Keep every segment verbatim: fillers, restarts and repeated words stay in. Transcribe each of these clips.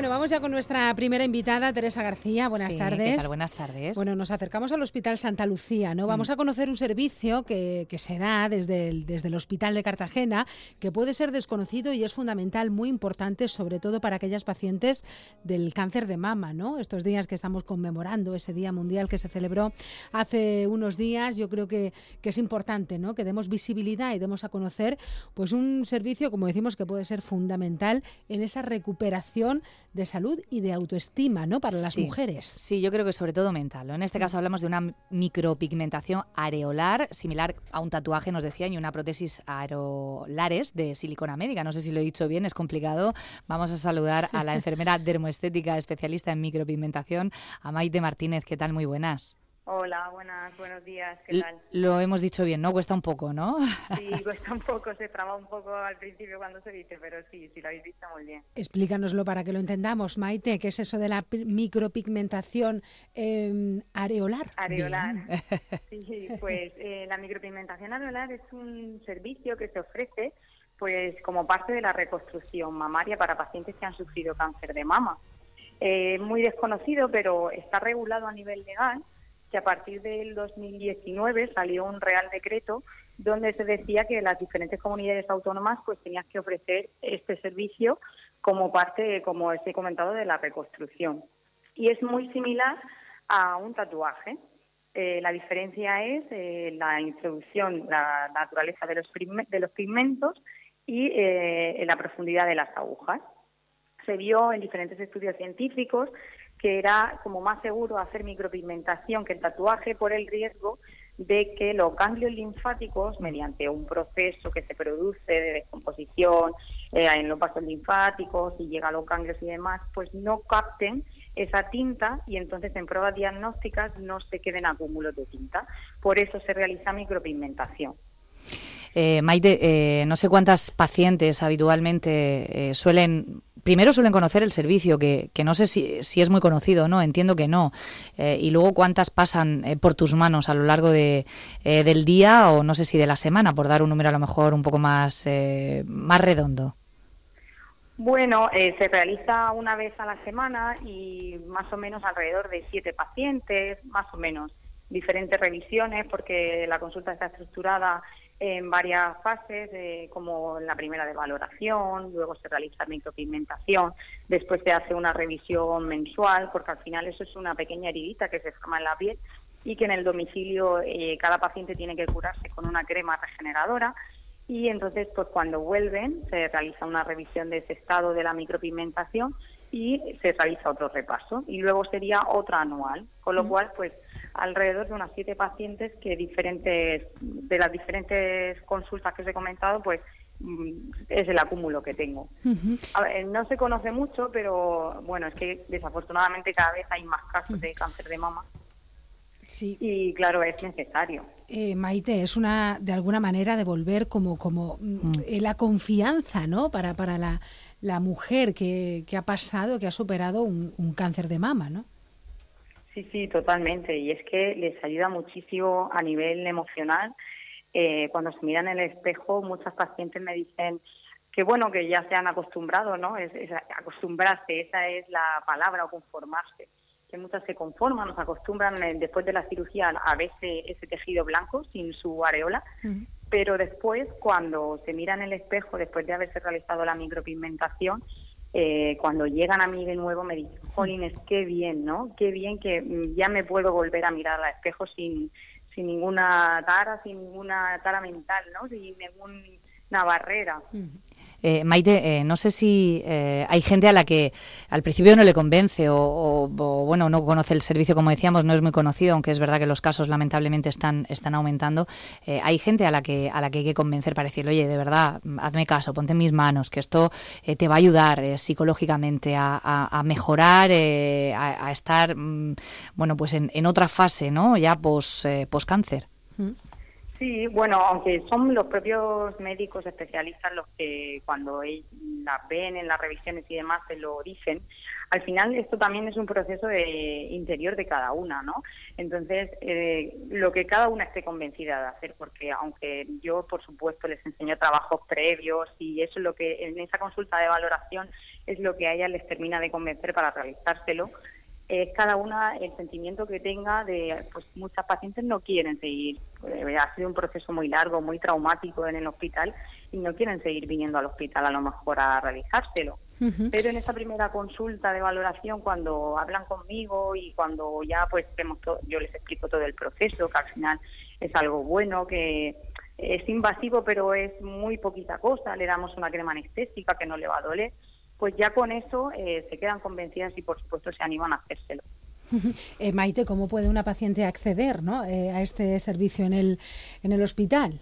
Bueno, vamos ya con nuestra primera invitada, Teresa García. Buenas sí, tardes. ¿Qué tal? Buenas tardes. Bueno, nos acercamos al Hospital Santa Lucía, ¿no? Vamos mm. a conocer un servicio que, que se da desde el, desde el Hospital de Cartagena, que puede ser desconocido y es fundamental, muy importante, sobre todo para aquellas pacientes del cáncer de mama, ¿no? Estos días que estamos conmemorando, ese Día Mundial que se celebró hace unos días, yo creo que, que es importante, ¿no? Que demos visibilidad y demos a conocer pues un servicio, como decimos, que puede ser fundamental en esa recuperación de salud y de autoestima, ¿no? Para las sí, mujeres. Sí, yo creo que sobre todo mental, ¿no? En este caso hablamos de una micropigmentación areolar, similar a un tatuaje, nos decían, y una prótesis areolares de silicona médica. No sé si lo he dicho bien, es complicado. Vamos a saludar a la enfermera dermoestética especialista en micropigmentación, a Maite Martínez. ¿Qué tal? Muy buenas. Hola, buenas, buenos días, ¿qué tal? Lo hemos dicho bien, ¿no? Cuesta un poco, ¿no? Sí, cuesta un poco, se traba un poco al principio cuando se dice, pero sí, sí lo habéis visto muy bien. Explícanoslo para que lo entendamos, Maite, ¿qué es eso de la micropigmentación eh, areolar? Areolar, bien. Sí, pues eh, la micropigmentación areolar es un servicio que se ofrece pues como parte de la reconstrucción mamaria para pacientes que han sufrido cáncer de mama. Eh, muy desconocido, pero está regulado a nivel legal, que a partir del dos mil diecinueve salió un Real Decreto donde se decía que las diferentes comunidades autónomas pues tenían que ofrecer este servicio como parte, como os he comentado, de la reconstrucción. Y es muy similar a un tatuaje. Eh, la diferencia es eh, la introducción, la naturaleza de los, de los pigmentos y eh, la profundidad de las agujas. Se vio en diferentes estudios científicos que era como más seguro hacer micropigmentación que el tatuaje por el riesgo de que los ganglios linfáticos, mediante un proceso que se produce de descomposición eh, en los vasos linfáticos y llega a los ganglios y demás, pues no capten esa tinta y entonces en pruebas diagnósticas no se queden acúmulos de tinta. Por eso se realiza micropigmentación. Eh, Maite, eh, no sé cuántas pacientes habitualmente eh, suelen... Primero suelen conocer el servicio, que, que no sé si, si es muy conocido, ¿no? Entiendo que no. Eh, y luego cuántas pasan eh, por tus manos a lo largo de, eh, del día o no sé si de la semana, por dar un número a lo mejor un poco más, eh, más redondo. Bueno, eh, se realiza una vez a la semana y más o menos alrededor de siete pacientes, más o menos. Diferentes revisiones porque la consulta está estructurada en varias fases, eh, como la primera de valoración, luego se realiza micropigmentación, después se hace una revisión mensual, porque al final eso es una pequeña heridita que se forma en la piel y que en el domicilio eh, cada paciente tiene que curarse con una crema regeneradora y entonces pues cuando vuelven se realiza una revisión de ese estado de la micropigmentación y se realiza otro repaso y luego sería otra anual, con lo cual pues alrededor de unas siete pacientes que diferentes de las diferentes consultas que os he comentado pues es el acúmulo que tengo. Uh-huh. A ver, no se conoce mucho, pero bueno, es que desafortunadamente cada vez hay más casos de cáncer de mama. Sí. Y claro, es necesario. Eh, Maite, es una de alguna manera devolver como como mm. eh, la confianza, ¿no? Para para la, la mujer que, que ha pasado, que ha superado un, un cáncer de mama, ¿no? Sí, sí, totalmente. Y es que les ayuda muchísimo a nivel emocional. Eh, cuando se miran en el espejo, muchas pacientes me dicen que bueno, que ya se han acostumbrado, ¿no? Es, es acostumbrarse, esa es la palabra, o conformarse. Que muchas se conforman, nos acostumbran eh, después de la cirugía a ver ese, ese tejido blanco sin su areola, uh-huh. Pero después cuando se miran en el espejo, después de haberse realizado la micropigmentación, eh, cuando llegan a mí de nuevo me dicen, jolines, qué bien, ¿no? Qué bien que ya me puedo volver a mirar al espejo sin, sin ninguna tara, sin ninguna tara mental, ¿no? Sin ninguna barrera. Uh-huh. Eh, Maite, eh, no sé si eh, hay gente a la que al principio no le convence o, o, o, bueno, no conoce el servicio, como decíamos, no es muy conocido, aunque es verdad que los casos lamentablemente están, están aumentando. Eh, hay gente a la que a la que hay que convencer para decirle, oye, de verdad, hazme caso, ponte en mis manos, que esto eh, te va a ayudar eh, psicológicamente a, a, a mejorar, eh, a, a estar, mm, bueno, pues en, en otra fase, ¿no? Ya pos, eh, post cáncer. Sí, bueno, aunque son los propios médicos especialistas los que cuando las ven en las revisiones y demás se lo dicen, al final esto también es un proceso de interior de cada una, ¿no? Entonces, eh, lo que cada una esté convencida de hacer, porque aunque yo, por supuesto, les enseño trabajos previos y eso es lo que en esa consulta de valoración es lo que a ellas les termina de convencer para realizárselo, es cada una el sentimiento que tenga de, pues muchas pacientes no quieren seguir, eh, ha sido un proceso muy largo, muy traumático en el hospital y no quieren seguir viniendo al hospital a lo mejor a realizárselo. Uh-huh. Pero en esa primera consulta de valoración, cuando hablan conmigo y cuando ya pues vemos todo, yo les explico todo el proceso, que al final es algo bueno, que es invasivo pero es muy poquita cosa, le damos una crema anestésica que no le va a doler, pues ya con eso eh, se quedan convencidas y por supuesto se animan a hacérselo. Eh, Maite, ¿cómo puede una paciente acceder, ¿no? eh, a este servicio en el, en el hospital?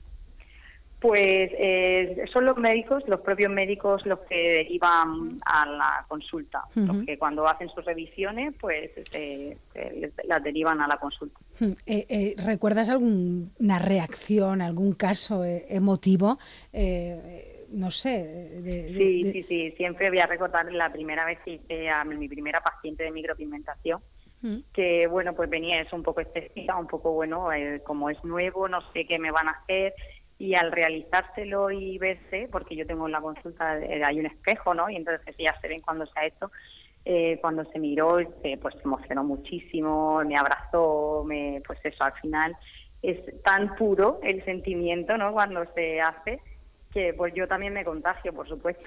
Pues eh, son los médicos, los propios médicos los que derivan a la consulta, uh-huh. los que cuando hacen sus revisiones pues eh, eh, las derivan a la consulta. Uh-huh. Eh, eh, ¿Recuerdas alguna reacción, algún caso eh, emotivo? Eh, no sé. De, de, sí, de... sí, sí. Siempre voy a recordar la primera vez que hice a mi primera paciente de micropigmentación, mm. que, bueno, pues venía eso un poco estética, un poco, bueno, eh, como es nuevo, no sé qué me van a hacer. Y al realizárselo y verse, porque yo tengo en la consulta, eh, hay un espejo, ¿no? Y entonces ya se ven cuando se ha hecho. Eh, cuando se miró, eh, pues se emocionó muchísimo, me abrazó, me, pues eso, al final es tan puro el sentimiento, ¿no? Cuando se hace, que pues yo también me contagio, por supuesto.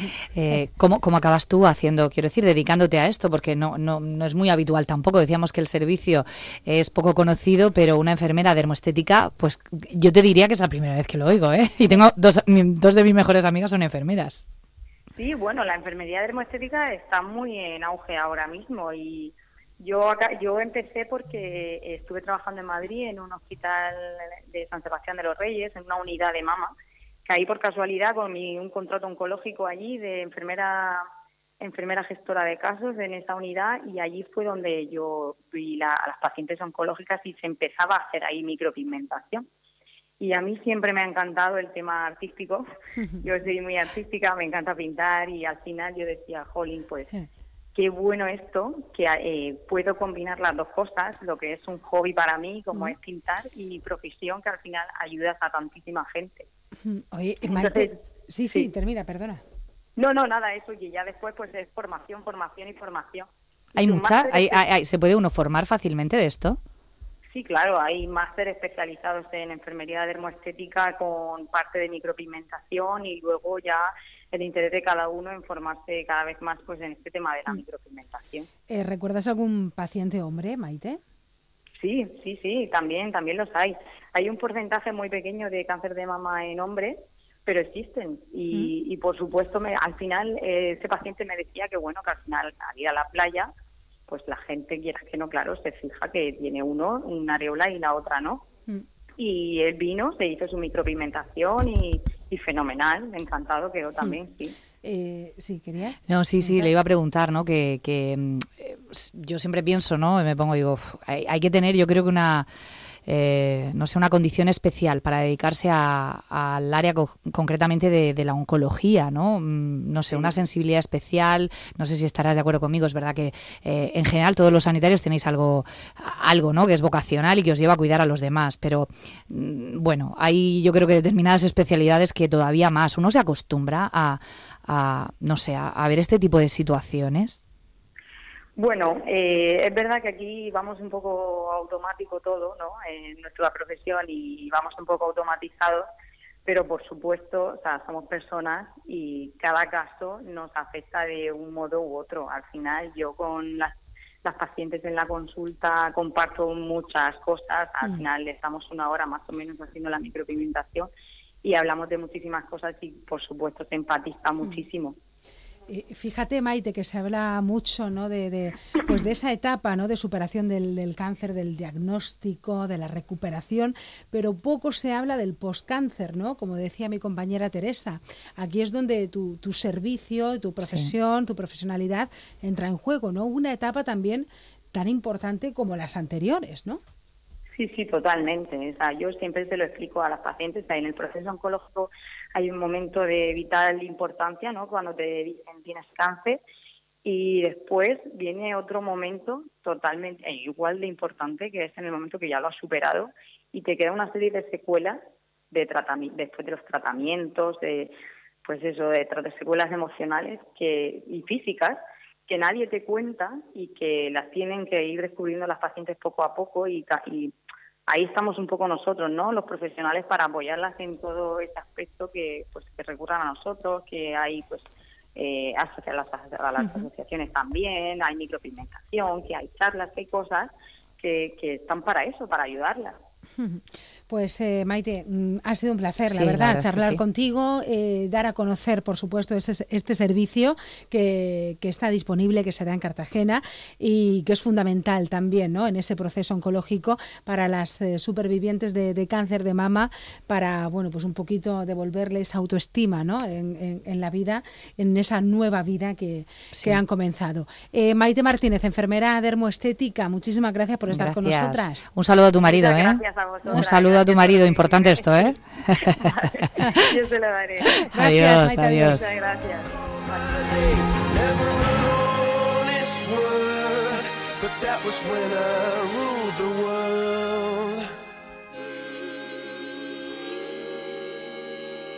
Eh, ¿cómo, ¿Cómo acabas tú haciendo, quiero decir, dedicándote a esto? Porque no, no, no es muy habitual tampoco. Decíamos que el servicio es poco conocido, pero una enfermera dermoestética, pues yo te diría que es la primera vez que lo oigo, ¿eh? Y tengo dos, dos de mis mejores amigas son enfermeras. Sí, bueno, la enfermería dermoestética está muy en auge ahora mismo y yo acá, yo empecé porque estuve trabajando en Madrid en un hospital de San Sebastián de los Reyes, en una unidad de mama. Caí por casualidad con mi, un contrato oncológico allí de enfermera enfermera gestora de casos en esa unidad y allí fue donde yo vi la, a las pacientes oncológicas y se empezaba a hacer ahí micropigmentación. Y a mí siempre me ha encantado el tema artístico. Yo soy muy artística, me encanta pintar y al final yo decía, jolín, pues qué bueno esto, que eh, puedo combinar las dos cosas, lo que es un hobby para mí, como es pintar, y mi profesión, que al final ayudas a tantísima gente. Oye, Maite, Entonces, sí, sí, sí, termina, perdona. No, no, nada, eso, y ya después pues es formación, formación y formación. ¿Hay mucha? ¿Hay, hay, hay, ¿Se puede uno formar fácilmente de esto? Sí, claro, hay máster especializados en enfermería dermoestética con parte de micropigmentación y luego ya el interés de cada uno en formarse cada vez más pues en este tema de la micropigmentación. Eh, ¿Recuerdas algún paciente hombre, Maite? Sí, sí, sí, también, también los hay. Hay un porcentaje muy pequeño de cáncer de mama en hombres, pero existen. Y, mm. y por supuesto, me, al final, eh, ese paciente me decía que, bueno, que al final, al ir a la playa, pues la gente, quieras que no, claro, se fija que tiene uno una areola y la otra no. Mm. Y él vino, se hizo su micropigmentación y, y fenomenal, encantado quedó también, mm. sí. Eh, sí, ¿querías? No, sí, sí, le iba a preguntar, ¿no? Que, que eh, yo siempre pienso, ¿no? Me pongo, digo, uf, hay, hay que tener, yo creo que una... Eh, no sé, una condición especial para dedicarse al área co- concretamente de, de la oncología, ¿no? No sé, una sensibilidad especial, no sé si estarás de acuerdo conmigo, es verdad que eh, en general todos los sanitarios tenéis algo, algo, ¿no? Que es vocacional y que os lleva a cuidar a los demás, pero bueno, hay yo creo que determinadas especialidades que todavía más, uno se acostumbra a, a no sé, a, a ver este tipo de situaciones. Bueno, eh, es verdad que aquí vamos un poco automático todo, ¿no? En nuestra profesión y vamos un poco automatizados, pero por supuesto, o sea, somos personas y cada caso nos afecta de un modo u otro. Al final, yo con las, las pacientes en la consulta comparto muchas cosas. Al final, estamos una hora más o menos haciendo la micropigmentación y hablamos de muchísimas cosas y, por supuesto, se empatiza muchísimo. Fíjate, Maite, que se habla mucho, ¿no? de, de, pues de esa etapa, ¿no? De superación del, del cáncer, del diagnóstico, de la recuperación, pero poco se habla del postcáncer, ¿no? Como decía mi compañera Teresa. Aquí es donde tu, tu servicio, tu profesión, sí. tu profesionalidad entra en juego, ¿no? Una etapa también tan importante como las anteriores, ¿no? Sí, sí, totalmente. O sea, yo siempre se lo explico a las pacientes. O sea, en el proceso oncológico hay un momento de vital importancia, ¿no? Cuando te dicen tienes cáncer, y después viene otro momento totalmente eh, igual de importante, que es en el momento que ya lo has superado y te queda una serie de secuelas de tratamiento, después de los tratamientos, de pues eso, de, de secuelas emocionales que y físicas que nadie te cuenta y que las tienen que ir descubriendo las pacientes poco a poco y, y ahí estamos un poco nosotros, ¿no? Los profesionales para apoyarlas en todo ese aspecto, que pues que recurran a nosotros, que hay pues eh, a las, a las uh-huh. asociaciones también, hay micropigmentación, que hay charlas, que hay cosas que, que están para eso, para ayudarlas. Pues eh, Maite, ha sido un placer, sí, la verdad, la verdad charlar sí. contigo, eh, dar a conocer, por supuesto, este, este servicio que, que está disponible, que se da en Cartagena y que es fundamental también, ¿no?, en ese proceso oncológico para las eh, supervivientes de, de cáncer de mama, para, bueno, pues un poquito devolverles autoestima, ¿no?, en, en, en la vida, en esa nueva vida que, sí. que han comenzado. Eh, Maite Martínez, enfermera dermoestética, muchísimas gracias por estar gracias. con nosotras. Un saludo a tu marido, ¿eh? Vosotras, un saludo a tu marido, importante esto, ¿eh? Vale, yo se lo daré. Gracias, adiós, Maite, adiós. Muchas gracias. Never on this world, but that was when I ruled the world.